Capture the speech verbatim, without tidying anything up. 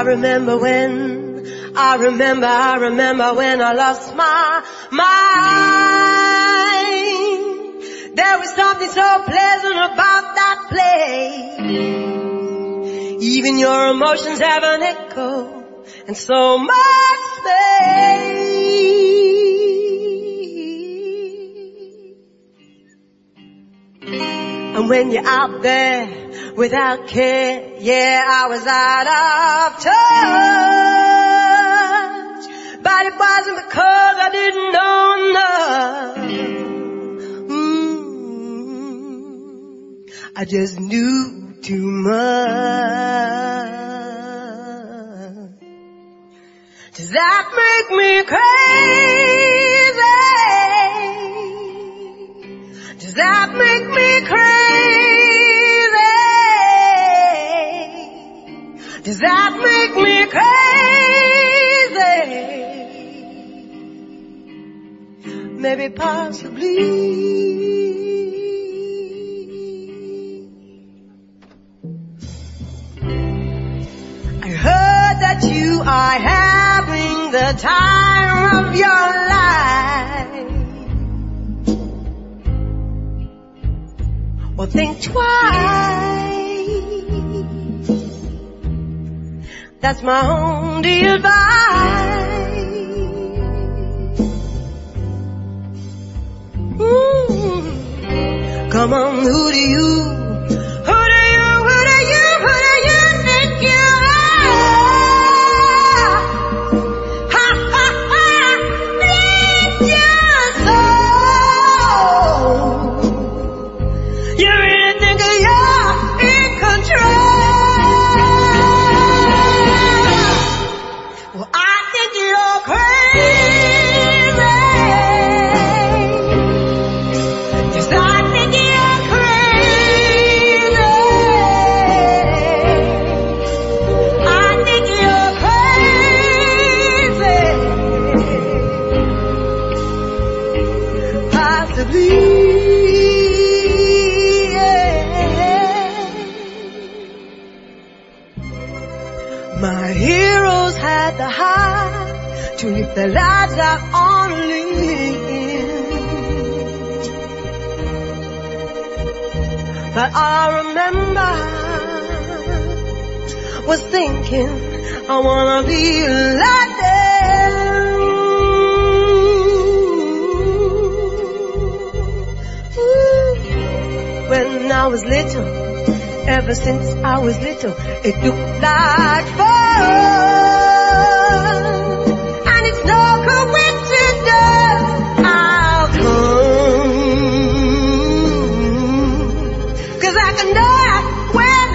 remember when, I remember, I remember when I lost my mind. There was something so pleasant about that place. Even your emotions have an echo and so much space. And when you're out there without care, yeah, I was out of touch. But it wasn't because I didn't know enough. Mm, I just knew too much. Does that make me crazy? Does that make me crazy? Does that make me crazy? Maybe possibly. I heard that you are having the time of your life. Well, think twice. That's my only advice. Mm. Come on, who do you, who do you, who do you, who do you think you are? Ha ha ha, bless your soul. You really think you're in control? Well, I think you're crazy. Yes, I think you're crazy. I think you're crazy. Possibly. My heroes had the heart to live their lives out on a limb. But I remember was thinking I wanna be like them. Ooh. When I was little, ever since I was little, it looked like fun. And it's no coincidence I'll come, 'cause I can die when